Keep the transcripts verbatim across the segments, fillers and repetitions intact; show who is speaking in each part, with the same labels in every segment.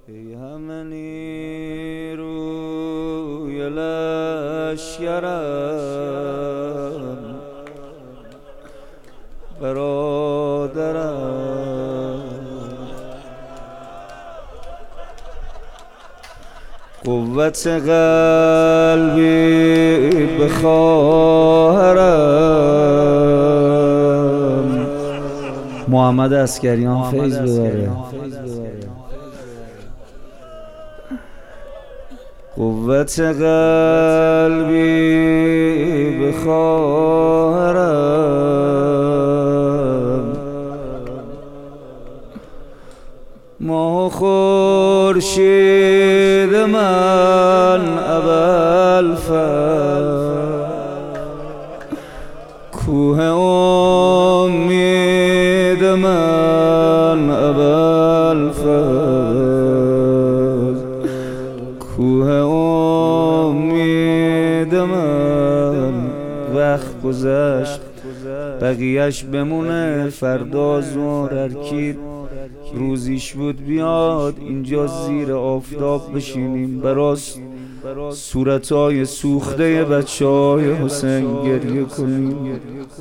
Speaker 1: ای همه نیروی لشکرم برادرم، قوت قلبی به خواهرم. محمد عسکریان فیض ببره. قوت قلبی به خواهرم، ماه خورشید من ابوالفضل، کوه امید من ابوالفضل، کوه امید من. وقت گذشت بقیهش بمونه، فردا ظهر ارکید روزیش بود بیاد اینجا زیر آفتاب بشینیم براست صورتهای سوخته بچه های حسین گریه کنیم.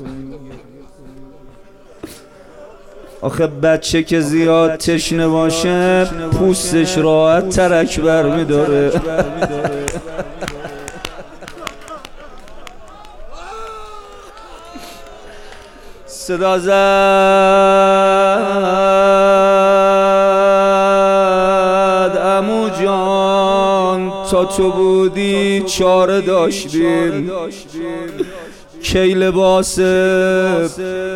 Speaker 1: آخه بچه که زیاد تشنه باشه پوستش راحت ترک بر می داره. صدا زد عمو جان تا تو بودی چاره داشتیم، کی لباس